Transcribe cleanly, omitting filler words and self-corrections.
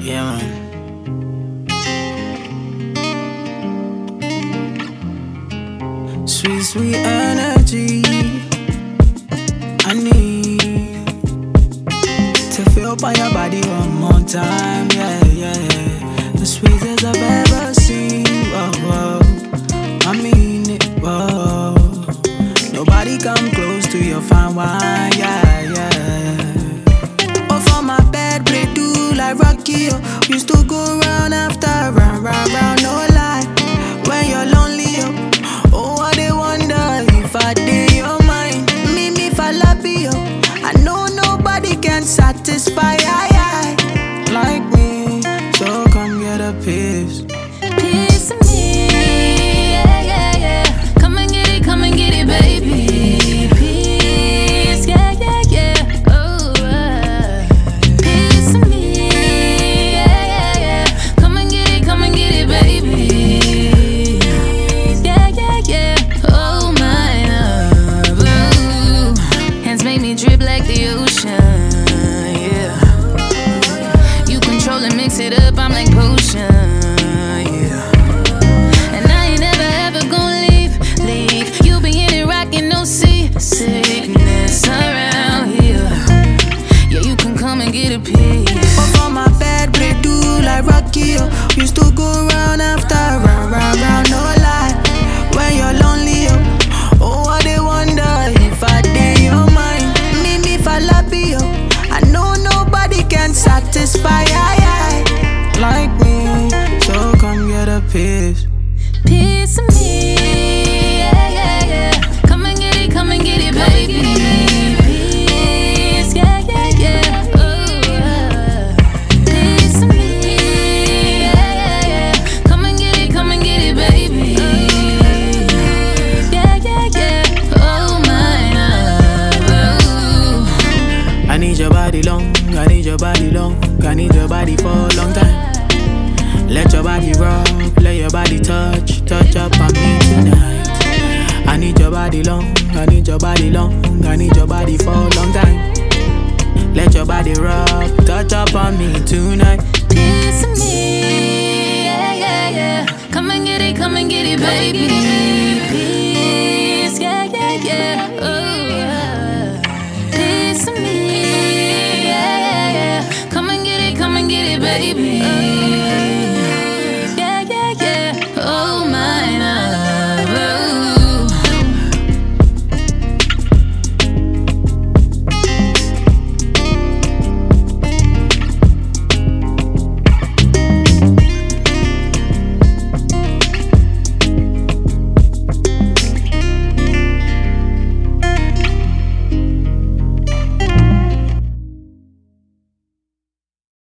Yeah, man. Sweet, sweet energy. I need to feel by your body one more time. Yeah, yeah. The sweetest I've ever seen. Whoa, whoa. I mean it. Whoa. Nobody come close to your fine wine. Yeah, yeah. Off on my bed, play do like Rocky. Used to go round after round, round, round. No lie. When you're lonely, oh, I dey wonder if I dey your mind. Me falabi, I know nobody can satisfy I like me. So come get a piece. Piece of me, yeah, yeah, yeah. Come and get it, baby. Piece, yeah, yeah, yeah. Oh, piece of me, yeah, yeah, yeah. Come and get it, baby. Yeah, yeah, yeah. Oh, my love, ooh. Hands make me drip like the ocean, yeah. You control and mix it up, I'm like potion. Sickness around here. Yeah, you can come and get a piece. Off on my bed, play do like Rocky. Used to go round after round, round, round. No lie. When you're lonely, oh, I dey wonder if I dey your mind. Me falabi, I know nobody can satisfy I like me. So come get a piece. Piece of me, yeah, yeah, yeah. Come and get it, baby. Piece, yeah, yeah, yeah. Oh, piece of me, yeah, yeah, yeah. Come and get it, baby. Yeah, yeah, yeah. Oh, my love. I need your body long, I need your body long, I need your body for a long time. Let your body rock, let your body touch up on me tonight. I need your body long, I need your body long, I need your body for a long time. Let your body rock, touch up on me tonight. Piece of me, yeah, yeah, yeah. Come and get it, baby.